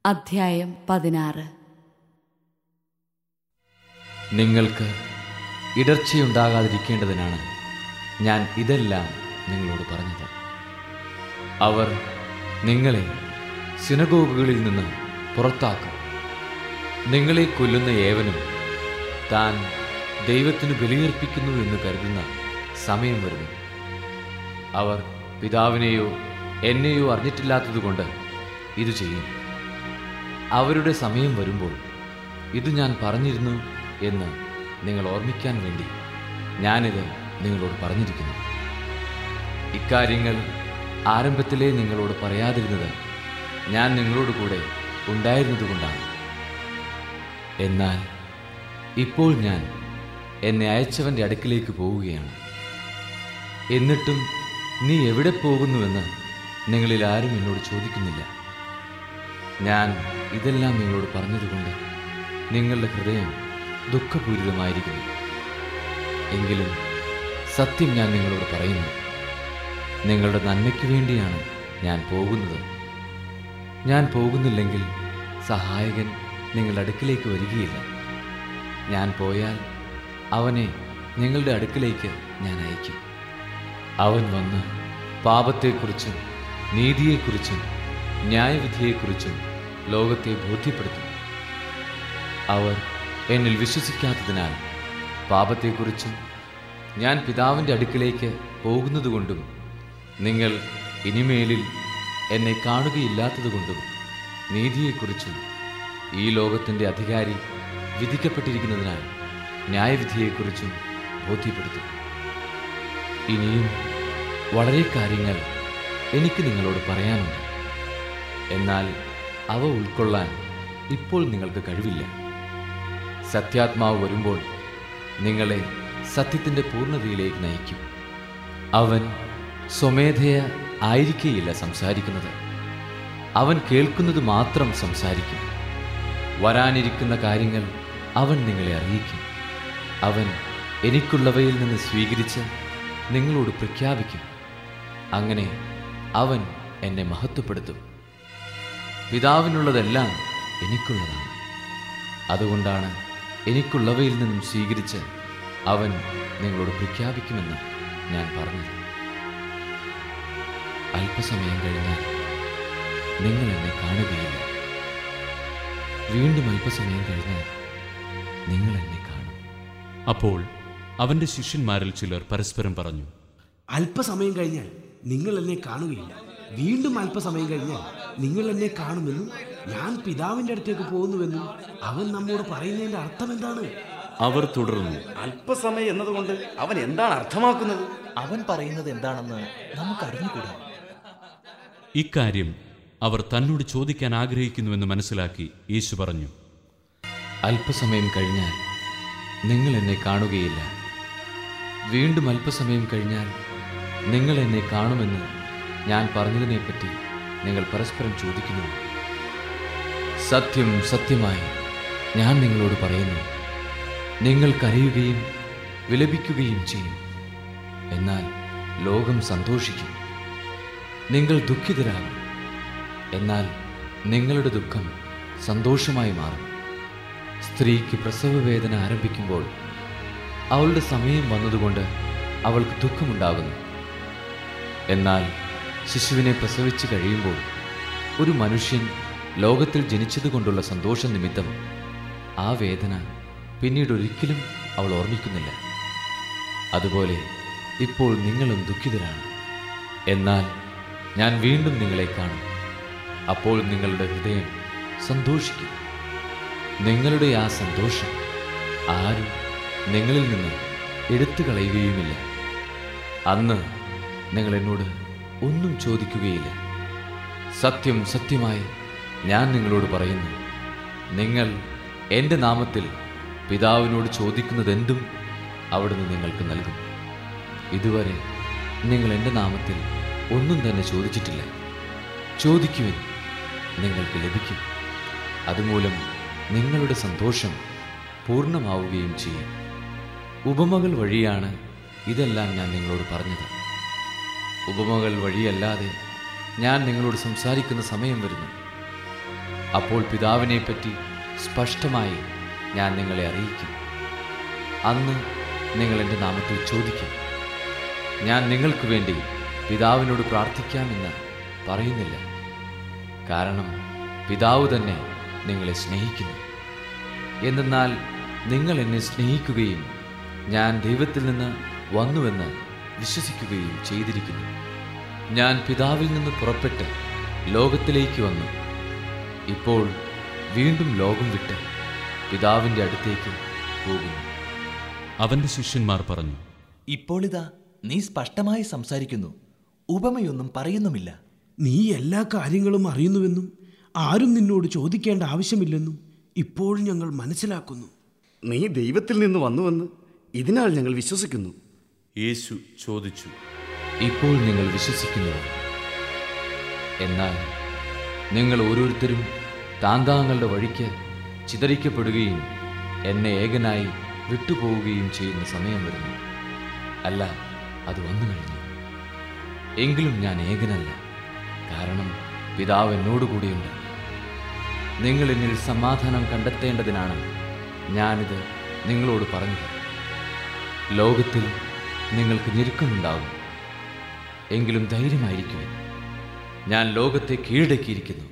അധ്യായം 16. നിങ്ങൾക്ക് ഇടർച്ചയുണ്ടാകാതിരിക്കേണ്ടതിനാണ് ഞാൻ ഇതെല്ലാം നിങ്ങളോട് പറഞ്ഞത്. അവർ നിങ്ങളെ സിനഗോഗുകളിൽ നിന്ന് പുറത്താക്കും. നിങ്ങളെ കൊല്ലുന്ന ഏവനും താൻ ദൈവത്തിന് ബലിയർപ്പിക്കുന്നു എന്ന് കരുതുന്ന സമയം വരുന്നു. അവർ പിതാവിനെയോ എന്നെയോ അറിഞ്ഞിട്ടില്ലാത്തതുകൊണ്ട് ഇത് ചെയ്യും. അവരുടെ സമയം വരുമ്പോൾ ഇത് ഞാൻ പറഞ്ഞിരുന്നു എന്ന് നിങ്ങൾ ഓർമ്മിക്കാൻ വേണ്ടി ഞാനിത് നിങ്ങളോട് പറഞ്ഞിരിക്കുന്നു. ഇക്കാര്യങ്ങൾ ആരംഭത്തിലേ നിങ്ങളോട് പറയാതിരുന്നത് ഞാൻ നിങ്ങളോട് കൂടെ ഉണ്ടായിരുന്നതുകൊണ്ടാണ്. എന്നാൽ ഇപ്പോൾ ഞാൻ എന്നെ അയച്ചവൻ്റെ അടുക്കിലേക്ക് പോവുകയാണ്. എന്നിട്ടും നീ എവിടെ പോകുന്നുവെന്ന് നിങ്ങളിൽ ആരും എന്നോട് ചോദിക്കുന്നില്ല. ഞാൻ ഇതെല്ലാം നിങ്ങളോട് പറഞ്ഞതുകൊണ്ട് നിങ്ങളുടെ ഹൃദയം ദുഃഖപൂരിതമായിരിക്കുന്നു. എങ്കിലും സത്യം ഞാൻ നിങ്ങളോട് പറയുന്നു, നിങ്ങളുടെ നന്മയ്ക്ക് വേണ്ടിയാണ് ഞാൻ പോകുന്നത്. ഞാൻ പോകുന്നില്ലെങ്കിൽ സഹായകൻ നിങ്ങളുടെ അടുക്കിലേക്ക് വരികയില്ല. ഞാൻ പോയാൽ അവനെ നിങ്ങളുടെ അടുക്കിലേക്ക് ഞാൻ അയക്കും. അവൻ വന്ന് പാപത്തെക്കുറിച്ചും നീതിയെക്കുറിച്ചും ന്യായവിധിയെക്കുറിച്ചും ലോകത്തെ ബോധ്യപ്പെടുത്തും. അവർ എന്നിൽ വിശ്വസിക്കാത്തതിനാൽ പാപത്തെക്കുറിച്ചും ഞാൻ പിതാവിൻ്റെ അടുക്കിലേക്ക് പോകുന്നതുകൊണ്ടും നിങ്ങൾ ഇനിമേലിൽ എന്നെ കാണുകയില്ലാത്തതുകൊണ്ടും നീതിയെക്കുറിച്ചും ഈ ലോകത്തിൻ്റെ അധികാരി വിധിക്കപ്പെട്ടിരിക്കുന്നതിനാൽ ന്യായവിധിയെക്കുറിച്ചും ബോധ്യപ്പെടുത്തും. ഇനിയും വളരെ കാര്യങ്ങൾ എനിക്ക് നിങ്ങളോട് പറയാനുണ്ട്. എന്നാൽ അവ ഉൾക്കൊള്ളാൻ ഇപ്പോൾ നിങ്ങൾക്ക് കഴിവില്ല. സത്യാത്മാവ് വരുമ്പോൾ നിങ്ങളെ സത്യത്തിൻ്റെ പൂർണ്ണതയിലേക്ക് നയിക്കും. അവൻ സ്വമേധയ ആയിരിക്കുകയില്ല സംസാരിക്കുന്നത്, അവൻ കേൾക്കുന്നത് മാത്രം സംസാരിക്കും. വരാനിരിക്കുന്ന കാര്യങ്ങൾ അവൻ നിങ്ങളെ അറിയിക്കും. അവൻ എനിക്കുള്ളവയിൽ നിന്ന് സ്വീകരിച്ച് നിങ്ങളോട് പ്രഖ്യാപിക്കും. അങ്ങനെ അവൻ എന്നെ മഹത്വപ്പെടുത്തും. പിതാവിനുള്ളതെല്ലാം എനിക്കുള്ളതാണ്. അതുകൊണ്ടാണ് എനിക്കുള്ളവയിൽ നിന്നും സ്വീകരിച്ച് അവൻ നിങ്ങളോട് പ്രഖ്യാപിക്കുമെന്ന് ഞാൻ പറഞ്ഞത്. അല്പസമയം കഴിഞ്ഞാൽ നിങ്ങൾ എന്നെ കാണുകയില്ല. വീണ്ടും അല്പസമയം കഴിഞ്ഞാൽ നിങ്ങൾ എന്നെ കാണും. അപ്പോൾ അവന്റെ ശിഷ്യന്മാരിൽ ചിലർ പരസ്പരം പറഞ്ഞു, അല്പസമയം കഴിഞ്ഞാൽ നിങ്ങൾ എന്നെ കാണുകയില്ല, വീണ്ടും അല്പസമയം കഴിഞ്ഞാൽ നിങ്ങൾ എന്നെ കാണുമെന്നും ഞാൻ പിതാവിൻ്റെ അടുത്തേക്ക് പോകുന്നുവെന്നും അവൻ നമ്മോട് പറയുന്നതിൻ്റെ അർത്ഥം എന്താണ്? അവർ തുടർന്നു, അല്പസമയം എന്നതുകൊണ്ട് അവൻ എന്താണ് അർത്ഥമാക്കുന്നത്? അവൻ പറയുന്നത് എന്താണെന്ന് നമുക്ക് അറിഞ്ഞുകൂടാ. ഇക്കാര്യം അവർ തന്നോട് ചോദിക്കാൻ ആഗ്രഹിക്കുന്നുവെന്ന് മനസ്സിലാക്കി യേശു പറഞ്ഞു, അല്പസമയം കഴിഞ്ഞാൽ നിങ്ങൾ എന്നെ കാണുകയില്ല, വീണ്ടും അല്പസമയം കഴിഞ്ഞാൽ നിങ്ങൾ എന്നെ കാണുമെന്ന് ഞാൻ പറഞ്ഞതിനെപ്പറ്റി നിങ്ങൾ പരസ്പരം ചോദിക്കുന്നു. സത്യം സത്യമായി ഞാൻ നിങ്ങളോട് പറയുന്നു, നിങ്ങൾ കരയുകയും വിലപിക്കുകയും ചെയ്യും, എന്നാൽ ലോകം സന്തോഷിക്കും. നിങ്ങൾ ദുഃഖിതരാകും, എന്നാൽ നിങ്ങളുടെ ദുഃഖം സന്തോഷമായി മാറും. സ്ത്രീക്ക് പ്രസവവേദന ആരംഭിക്കുമ്പോൾ അവളുടെ സമയം വന്നതുകൊണ്ട് അവൾക്ക് ദുഃഖമുണ്ടാകുന്നു. എന്നാൽ ശിശുവിനെ പ്രസവിച്ച് കഴിയുമ്പോൾ ഒരു മനുഷ്യൻ ലോകത്തിൽ ജനിച്ചതുകൊണ്ടുള്ള സന്തോഷ നിമിത്തം ആ വേദന പിന്നീട് ഒരിക്കലും അവൾ ഓർമ്മിക്കുന്നില്ല. അതുപോലെ ഇപ്പോൾ നിങ്ങളും ദുഃഖിതരാണ്, എന്നാൽ ഞാൻ വീണ്ടും നിങ്ങളെ കാണും. അപ്പോൾ നിങ്ങളുടെ ഹൃദയം സന്തോഷിക്കും. നിങ്ങളുടെ ആ സന്തോഷം ആരും നിങ്ങളിൽ നിന്ന് എടുത്തു കളയുകയുമില്ല. അന്ന് നിങ്ങൾ എന്നോട് ഒന്നും ചോദിക്കുകയില്ല. സത്യം സത്യമായി ഞാൻ നിങ്ങളോട് പറയുന്നു, നിങ്ങൾ എൻ്റെ നാമത്തിൽ പിതാവിനോട് ചോദിക്കുന്നതെന്തും അവിടുന്ന് നിങ്ങൾക്ക് നൽകും. ഇതുവരെ നിങ്ങൾ എൻ്റെ നാമത്തിൽ ഒന്നും തന്നെ ചോദിച്ചിട്ടില്ല. ചോദിക്കുവിൻ, നിങ്ങൾക്ക് ലഭിക്കും. അതുമൂലം നിങ്ങളുടെ സന്തോഷം പൂർണ്ണമാവുകയും ചെയ്യും. ഉപമകൾ വഴിയാണ് ഇതെല്ലാം ഞാൻ നിങ്ങളോട് പറഞ്ഞത്. ഉപമകൾ വഴിയല്ലാതെ ഞാൻ നിങ്ങളോട് സംസാരിക്കുന്ന സമയം വരുന്നു. അപ്പോൾ പിതാവിനെപ്പറ്റി സ്പഷ്ടമായി ഞാൻ നിങ്ങളെ അറിയിക്കും. അന്ന് നിങ്ങൾ എൻ്റെ നാമത്തിൽ ചോദിക്കും. ഞാൻ നിങ്ങൾക്ക് വേണ്ടി പിതാവിനോട് പ്രാർത്ഥിക്കാമെന്ന് പറയുന്നില്ല, കാരണം പിതാവ് തന്നെ നിങ്ങളെ സ്നേഹിക്കുന്നു. എന്തെന്നാൽ നിങ്ങൾ എന്നെ സ്നേഹിക്കുകയും ഞാൻ ദൈവത്തിൽ നിന്ന് വന്നുവെന്ന് വിശ്വസിക്കുകയും ചെയ്തിരിക്കുന്നു. ഞാൻ പിതാവിൽ നിന്ന് പുറപ്പെട്ട് ലോകത്തിലേക്ക് വന്നു. ഇപ്പോൾ വീണ്ടും ലോകം വിട്ട് പിതാവിൻ്റെ അടുത്തേക്ക് പോകുന്നു. അവന്റെ ശിഷ്യന്മാർ പറഞ്ഞു, ഇപ്പോൾ ഇതാ നീ സ്പഷ്ടമായി സംസാരിക്കുന്നു, ഉപമയൊന്നും പറയുന്നുമില്ല. നീ എല്ലാ കാര്യങ്ങളും അറിയുന്നുവെന്നും ആരും നിന്നോട് ചോദിക്കേണ്ട ആവശ്യമില്ലെന്നും ഇപ്പോൾ ഞങ്ങൾ മനസ്സിലാക്കുന്നു. നീ ദൈവത്തിൽ നിന്ന് വന്നുവെന്ന് ഇതിനാൽ ഞങ്ങൾ വിശ്വസിക്കുന്നു. യേശു ചോദിച്ചു, ഇപ്പോൾ നിങ്ങൾ വിശ്വസിക്കുന്നു. എന്നാൽ നിങ്ങൾ ഓരോരുത്തരും താന്താങ്ങളുടെ വഴിക്ക് ചിതറിക്കപ്പെടുകയും എന്നെ ഏകനായി വിട്ടുപോവുകയും ചെയ്യുന്ന സമയം വരുന്നു. അല്ല, അത് വന്നു കഴിഞ്ഞു. എങ്കിലും ഞാൻ ഏകനല്ല, കാരണം പിതാവ് എന്നോടുകൂടിയുണ്ട്. നിങ്ങൾ എന്നിൽ സമാധാനം കണ്ടെത്തേണ്ടതിനാണ് ഞാനിത് നിങ്ങളോട് പറഞ്ഞത്. ലോകത്തിൽ നിങ്ങൾക്ക് ഞെരുക്കമുണ്ടാകും, എങ്കിലും ധൈര്യമായിരിക്കുവിൻ. ഞാൻ ലോകത്തെ കീഴടക്കിയിരിക്കുന്നു.